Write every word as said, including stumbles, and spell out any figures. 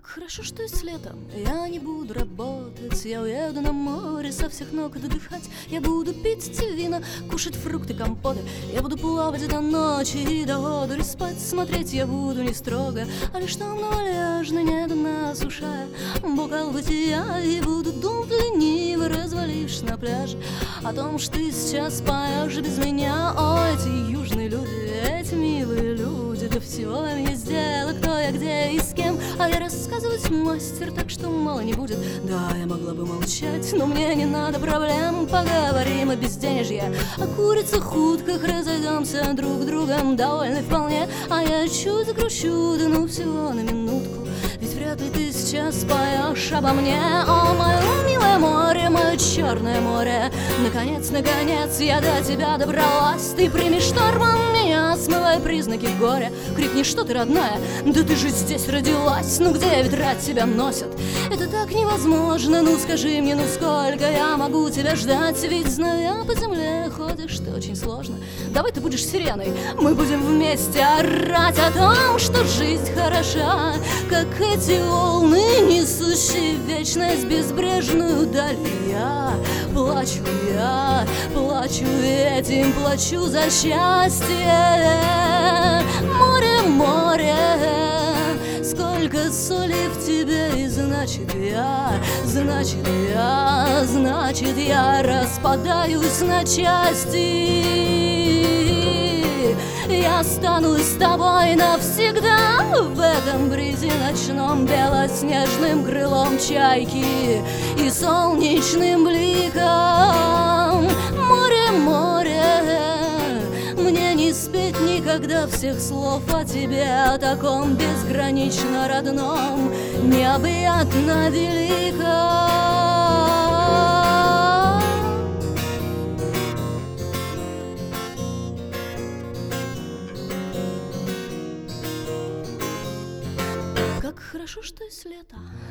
хорошо, что есть лето. Я не буду работать, я уеду на море со всех ног отдыхать. Я буду пить вина, кушать фрукты, компоты. Я буду плавать до ночи и до одури спать. Смотреть я буду не строго, а лишь там на вальяжной, не до нас ушая бокал бытия. И буду думать лениво, развалившись на пляже, о том, что ты сейчас поешь без меня. О, эти южные люди, эти милые люди, да всего им есть дело, кто я, где и с кем. А я рассказывать мастер, так что мало не будет. Да, я могла бы молчать, но мне не надо проблем. Поговорим о безденежье, о курицах, утках, разойдемся друг другом довольны вполне. А я чуть загрущу, да ну всего на минутку, ведь вряд ли ты сейчас поешь обо мне. О, мое милое море, мое черное море, наконец, наконец я до тебя добралась. Ты прими штормом меня, смывай признаки горя. Крикни, что ты родная, да ты же здесь родилась. Ну где ветра тебя носят? Это так невозможно. Ну скажи мне, ну сколько я могу тебя ждать? Ведь знаю, по земле ходишь ты очень сложно. Давай ты будешь сиреной, мы будем вместе орать о том, что жизнь хороша, как эти волны, несущие вечность безбрежную даль. Я плачу, я плачу, этим плачу за счастье. Море, море, сколько соли в тебе, и значит я, значит я, значит я распадаюсь на части. Я останусь с тобой навсегда в этом бризе ночном, белоснежным крылом чайки и солнечным бликом. Море, море, мне не спеть никогда всех слов о тебе, о таком безгранично родном, необъятно великом. Как хорошо, что есть лето.